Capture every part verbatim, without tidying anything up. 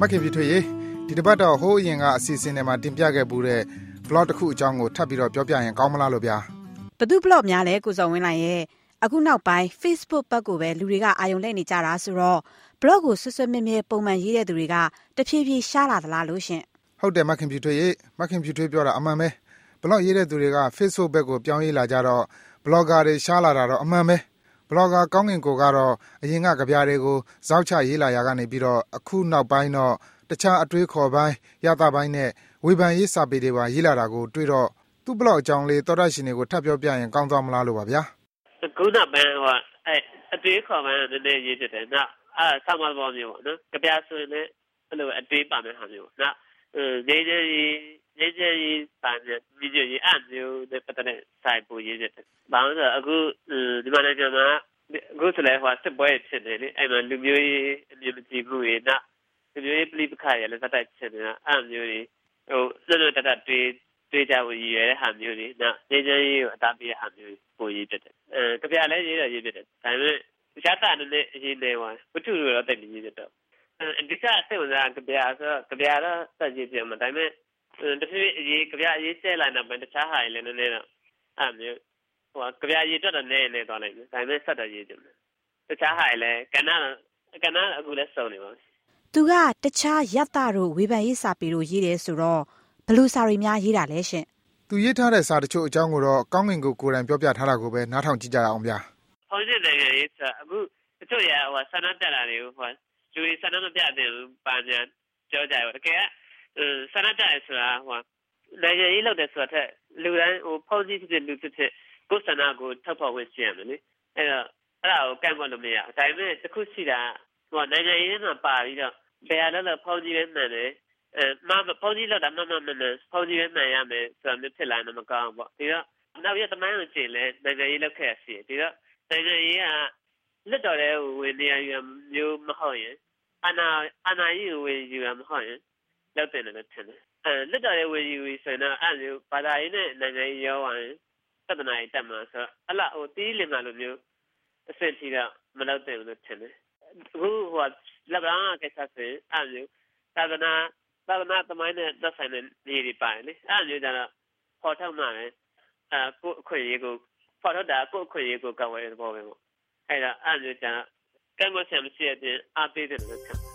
ခင်ပြထွေးဒီတစ်ပတ်တော့ဟိုးအရင်ကအစီအစဉ်တွေမှာတင်ပြခဲ့ဘူးတဲ့ blog တစ်ခုအကြောင်းကိုထပ်ပြီးတော့ပြောပြရင်ကောင်းမလားလို့ဗျာဘသူ blog များလဲကိုစောဝင်းလိုက်ရဲ့အခုနောက်ပိုင်း Facebook ဘက်ကိုပဲလူတွေကအာရုံလိုက်နေကြတာဆိုတော့ blog ကိုဆွဆွမြဲမြဲပုံမှန်ရေးတဲ့သူတွေကတဖြည်းဖြည်းရှားလာသလားလို့ရှင်ဟုတ်တယ်မခင်ပြထွေးမခင်ပြထွေးပြောတာအမှန်ပဲ blog ရေးတဲ့သူတွေက Facebook ဘက်ကိုပြောင်းရေးလာကြတော့ blogger တွေရှားလာတာတော့အမှန်ပဲ blogger ကောင်းငင်ကိုကတော့အရင်ကကြပြားတွေကိုဇောက်ချရေးလာရကနေပြီးတော့အခုနောက်ပိုင်းတော့တခြားအတွေးခေါ်ပိုင်းရတာပိုင်းနဲ့ဝေဖန်ရေးစာပေတွေပါရေးလာတာကိုတွေ့တော့သူ့ blog အကြောင်းလေးသောတာရှင်တွေကိုထပ်ပြောပြရင်ကောင်းသွားမလားလို့ပါဗျာအခုနောက်ပိုင်းဟိုအဲအတွေးခေါ်ပိုင်းနည်းနည်းရေးဖြစ်တယ်နော်အဲဆောင်းမပေါ်မျိုးပေါ့နော်ကြပြားဆိုရင်လည်းအဲ့လိုအတွေးပါမယ်ဟာမျိုးနော်အဲရေးရေးရေးရေးပိုင်းဗီဒီယိုရေးအမျိုးနဲ့ပတ်သက်တဲ့ site ပို့ရေးဖြစ်တယ်ဘာလို့လဲအခုဒီမှာလည်းကျွန်တော်အခုဆိုလည်းဟိုစစ်ပွဲဖြစ်နေလေအဲ့မှာလူမျိုးရေးအမြင်မကြည့်ဘူးရေနော်လူမျိုးရေးပြည်ပခါရလည်းစတိုက်ဖြစ်နေတာအဲ့မျိုးတွေဟိုစွတ်စွတ်တတ်တတ်တွေးတွေးကြဖို့ရည်ရွယ်တဲ့ဟာမျိုးတွေနော်ရေးရေးကိုအတားပေးတဲ့ဟာမျိုးပို့ရေးဖြစ်တယ်အဲကြပြလည်းရေးတော့ရေးဖြစ်တယ်ဒါပေမဲ့ရတာနဲ့အရေးနေပါဝတ္ထုတွေတော့တိတ်ပြီးရေးဖြစ်တော့အဓိကစိတ်ဝင်စားကြပြဆိုတော့ကြပြတော့စက်ရေးပြမှာဒါပေမဲ့တဖြည်းဖြည်းအရေးကြပြအရေးဆဲလာတော့ပဲတခြားဟာတွေလည်းနည်းနည်းတော့အဲ့မျိုးဟိုကြပြရေးတော့လည်းနည်းနေသွားလိုက်တယ်ဒါပေမဲ့ဆက်တော့ရေးတယ်တခြားဟာတွေလည်းကဏ္ဍကဏ္ဍအခုလည်းစုံနေပါသူကတခြားရတာတို့ဝေဖန်ရေးစာပေတို့ရေးတယ်ဆိုတော့ဘလူစာတွေများရေးတာလဲရှင်သူရေးထားတဲ့စာတချို့အကြောင်းကိုတော့ကောင်းငင်ကိုကိုယ်တိုင်ပြောပြထားတာကိုပဲနားထောင်ကြည့်ကြရအောင်ဗျာဟောဒီနိုင်ငံရေးစာအခုတချို့ရဟိုဆန္ဒပြတာတွေကိုဟိုလူတွေဆန္ဒမပြတဲ့ပါညာပြောကြတယ်တကယ်ဆန္ဒပြရဆိုတာဟိုနိုင်ငံရေးလုပ်တယ်ဆိုတာထက်လူတိုင်းဟိုဖောက်ကြည့်ဖြစ်လူဖြစ်ဖြစ်ကိုယ်ဆန္ဒကိုထောက်ဖော်ဝင်ရှင်းရတယ်လေအဲ့တော့အဲ့ဒါကိုကန့်ကွက်လို့မရဘူးဒါပေမဲ့တခုရှိတာဟိုနိုင်ငံရေးမှာပါပြီးတော့ဘယ်ရလဲဖောက်ကြည့်ရဲမှန်တယ်အဲမဖောက်ကြည့်လို့ဒါမှမမှန်တယ်ဖောက်ကြည့်ရဲမှန်ရမယ်ဆိုတာမျိုးဖြစ်လာရင်မကောင်းဘူးပေါ့ဒီတော့နောက်ရတမိုင်းကိုကျင်လဲနိုင်ငံရေးလုပ်ခဲ့ရစီဒီတော့နိုင်ငံရေးကလက်တော်တဲ့ဝင်နေရမျိုးမဟုတ်ရင်အနာအနာကြီးဝင်ယူရမဟုတ်ရင်လောက်တယ်လည်းထင်တယ်အဲလက်တော်ရဲ့ဝင်ယူဆိုတော့အဲ့လိုဘာသာရေးနဲ့နိုင်ငံရေးရောဝင်သဒ္ဒနာရေးတက်မှာဆိုအလားဟိုတီးလင်လာလိုမျိုးအစစ်တီတော့မလောက်တယ်လို့ထင်တယ်အခုဟိုလက်ဘာကိစ္စဆိုအဲ့လိုသဒ္ဒနာသဒ္ဒနာသမိုင်းနဲ့သက်ဆိုင်တဲ့နေတွေပါတယ်လေအဲ့လိုကြတော့ပေါ်ထုတ်မှလည်းအဲကိုအခွင့်အရေးကိုပေါ်ထုတ်တာကိုအခွင့်အရေးကိုကောက်ဝဲတဲ့ဘောပဲပေါ့အဲ့ဒါအဲ့လိုကြတော့ကံမဆမ်ရှိတဲ့အားပေးတယ်လို့ထင်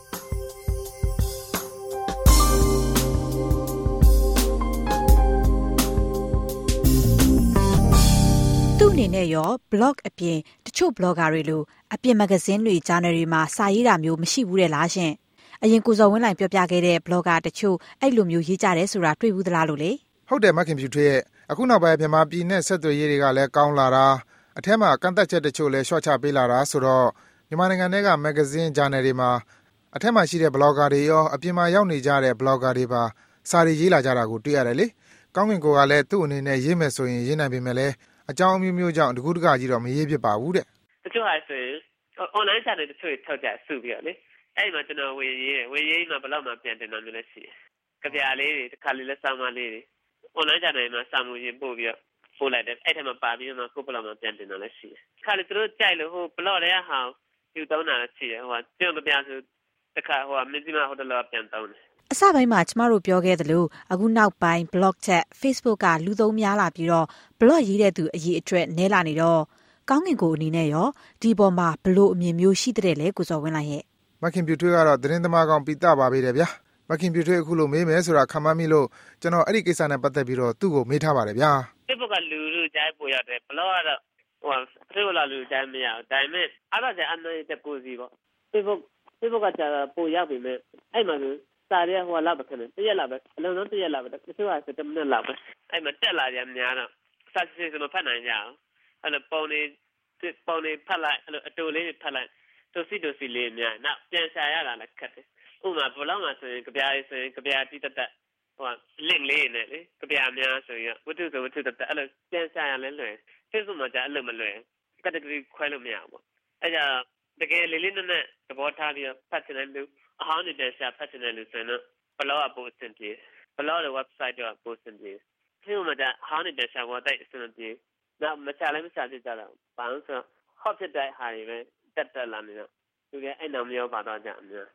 သူ့အနေနဲ့ရော blog အပြင်တချို့ blogger တွေလိုအပြင်မဂ္ဂဇင်းတွေ journal တွေမှာစာရေးတာမျိုးမရှိဘူးတဲ့လားရှင်အရင်ကိုစောဝင်းလိုင်ပြောပြခဲ့တဲ့ blogger တချို့အဲ့လိုမျိုးရေးကြတယ်ဆိုတာတွေ့ဘူးသလားလို့လေဟုတ်တယ်မခင်ဖြူထွေးရဲ့အခုနောက်ပိုင်းမြန်မာပြည်နဲ့ဆက်သွယ်ရေးတွေကလည်းကောင်းလာတာအထက်မှာကန့်သက်ချက်တချို့လည်းရှော့ချပေးလာတာဆိုတော့မြန်မာနိုင်ငံထဲကမဂ္ဂဇင်း journal တွေမှာအထက်မှာရှိတဲ့ blogger တွေရောအပြင်မှာရောက်နေကြတဲ့ blogger တွေပါစာတွေရေးလာကြတာကိုတွေ့ရတယ်လေကောင်းငင်ကိုကလည်းသူ့အနေနဲ့ရေးမယ်ဆိုရင်ရေးနိုင်ပေမဲ့လည်းအကြောင်းမျိုးမျိုးကြောင့်တကူးတကကြီးတော့မရေးဖြစ်ပါဘူးတဲ့တချို့ဟာဆိုရင် online စာတွေတချို့ထောက်ကြစုပြီးတော့လေအဲ့မှာကျွန်တော်ဝေရေးဝေရေးမှာဘယ်တော့မှပြန်တင်တာမျိုးလည်းရှိတယ်ကြပြလေးတွေတစ်ခါလေးလက်ဆောင်မလေးတွေ online စာတွေမှာစာမှုရေးပို့ပြီးတော့ပို့လိုက်တယ်အဲ့ထက်မှပါပြီးတော့ကိုဘယ်တော့မှပြန်တင်တာလည်းရှိတယ်ခါလေသူတို့ကြိုက်လို့ဟို blog တွေကဟာယူတောင်းတာလည်းရှိတယ်ဟိုပြောမပြဆိုတစ်ခါဟိုမင်းကြီးမဟိုတလောပြန်တောင်းတယ်အစပိုင်းမှာကျမတို့ပြောခဲ့သလိုအခုနောက်ပိုင်း blog ချက် Facebook ကလူသုံးများလာပြီးတော့ blog ရေးတဲ့သူအရေးအတွက်နည်းလာနေတော့ကောင်းငင်ကိုအနေနဲ့ရောဒီပေါ်မှာဘလို့အမြင်မျိုးရှိတဲ့လဲကိုစောဝင်းလိုက်ရဲ့မခင်ပြူထွေးကတော့သတင်းသမားကောင်ပိတပါပေးတယ်ဗျာမခင်ပြူထွေးအခုလိုမေးမယ်ဆိုတာခံမမိလို့ကျွန်တော်အဲ့ဒီကိစ္စနဲ့ပတ်သက်ပြီးတော့သူ့ကိုမေးထားပါတယ်ဗျာ Facebook ကလူလူကြားပို့ရတယ် blog ကတော့ဟို Facebook လာလူကြားမရဘူးဒါပေမဲ့အဲ့ဒါကျအနိုင်တဲ့ကိုစီပေါ့ Facebook Facebook ကကြာပို့ရောက်ပြီမဲ့အဲ့မှာစာရဲဟိုလာပဲခဏတရက်လာပဲအလုံးလုံးတရက်လာပဲတချို့ဟာစက်မနဲ့လာပဲအဲ့မှာတက်လာကြများတော့စာစစ်စစ်မဖတ်နိုင်ကြအောင်အဲ့လိုပုံနေပုံနေဖတ်လိုက်အဲ့လိုအတူလေးဖတ်လိုက်တူစီတူစီလေးများနောက်ပြန်ရှာရတာလည်းခက်တယ်ဥပမာဘလောက်မှဆိုရင်ကြပြားရေးဆိုရင်ကြပြားတိတက်တက်ဟို link လေးနဲ့လေကြပြားများဆိုရင်ဝတ္ထုဆိုဝတ္ထုတက်တက်အဲ့လိုပြန်ရှာရလဲလွယ် Facebook မှာကြာအဲ့လိုမလွယ် category ခွဲလို့မရဘူးပေါ့အဲ့ဒါတကယ်လေးလေးနက်နက်သဘောထားပြီးဖတ်ချင်တဲ့လူအဟောင်းနေတဲ့ရှာဖတ်ချင်တဲ့လူဆိုရင်ဘလော့အပို့စင်ပြေဘလော့ရဲ့ website တော့ပို့စင်ပြေဒီမှာဒါအဟောင်းနေတဲ့ရှာပေါ်တိုက်စင်ပြေနောက်မချလည်းမချဖြစ်ကြတော့ဘာလို့ဆိုဟော့ဖြစ်တဲ့ဟာတွေပဲတက်တက်လာနေတော့သူကအဲ့နောက်မျိုးပါတော့ကြအများ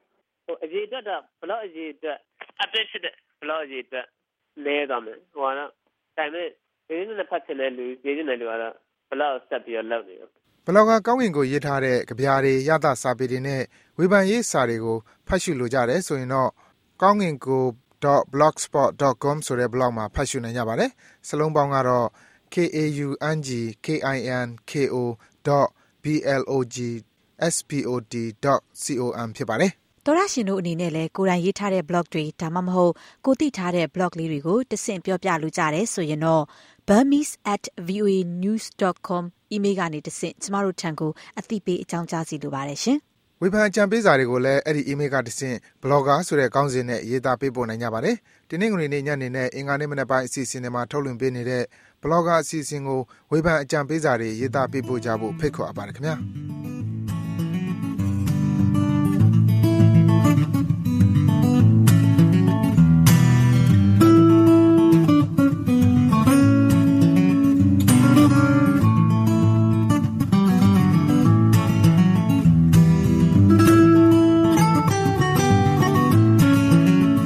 ဟိုအရေးအတွက်တော့ဘလော့အရေးအတွက် update ဖြစ်တဲ့ဘလော့အရေးအတွက်လဲသွားမယ်ဟိုကတော့ဒါပေမဲ့ဒီနေ့နဲ့ဖတ်ချင်တဲ့လူရေးချင်တဲ့လူကတော့ဘလော့ဆက်ပြီးတော့လုပ်နေတယ်ဘလော့ဂါကောင်းကင်ကိုရေးထားတဲ့ကြပြားတွေရသစာပေတွေနဲ့ဝေဖန်ရေးစာတွေကိုဖတ်ရှုလိုကြတယ်ဆိုရင်တော့ကောင်းကင်ကို dot blogspot dot com ဆိုတဲ့ blog မှာဖတ်ရှုနိုင်ကြပါတယ်စလုံးပေါင်းကတော့ k a u n g k i n k o dot b l o g s p o t dot com ဖြစ်ပါတယ်တော်ရရှင်တို့အနေနဲ့လည်းကိုယ်တိုင်ရေးထားတဲ့ blog တွေဒါမှမဟုတ်ကိုသိထားတဲ့ blog လေးတွေကိုတဆင့်ပြောပြလိုကြတယ်ဆိုရင်တော့ burmese at voa news dot com email ကနေတဆင့်ကျမတို့ထံကိုအသိပေးအကြောင်းကြားစီလိုပါတယ်ရှင်ဝေဖန်အကြံပေးစာတွေကိုလည်းအဲ့ဒီ email ကတဆင့် blogger ဆိုတဲ့ခေါင်းစဉ်နဲ့ရေးသားပေးပို့နိုင်ကြပါတယ်ဒီနေ့ကနေညနေနဲ့အင်္ဂါနေ့မနက်ပိုင်းအစီအစဉ်တွေမှာထုတ်လွှင့်ပေးနေတဲ့ blogger အစီအစဉ်ကိုဝေဖန်အကြံပေးစာတွေရေးသားပေးပို့ကြဖို့ဖိတ်ခေါ်အပ်ပါတယ်ခင်ဗျာ